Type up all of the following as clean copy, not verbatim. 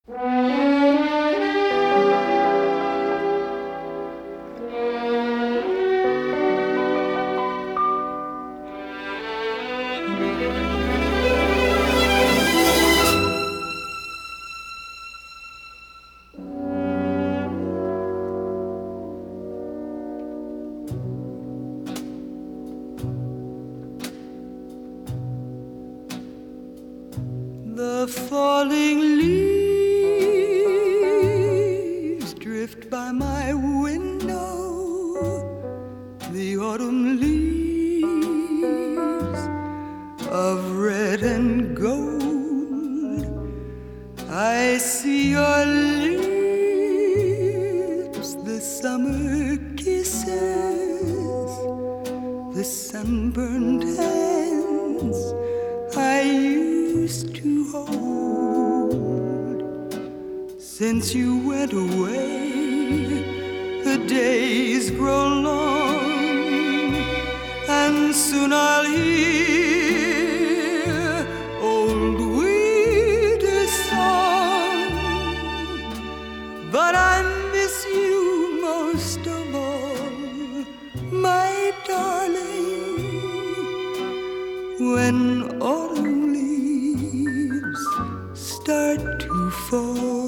The falling leaves drift by my window, the autumn leaves of red and gold. I see your lips, the summer kisses, the sunburned hands I used to hold. Since you went away, the days grow long, and soon I'll hear old Ouida's song. But I miss you most of all, my darling, when autumn leaves start to fall.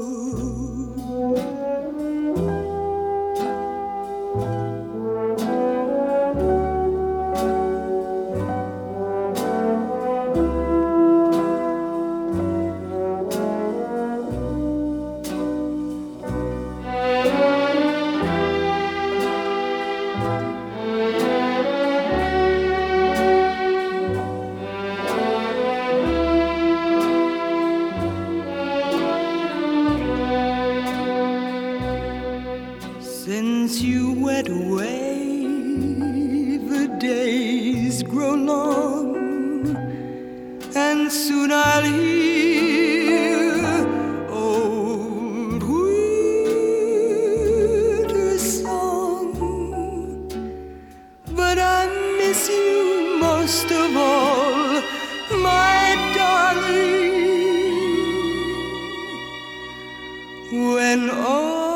Since you went away, the days grow long, and soon I'll hear old Ouida's song. But I miss you most of all, my darling, when all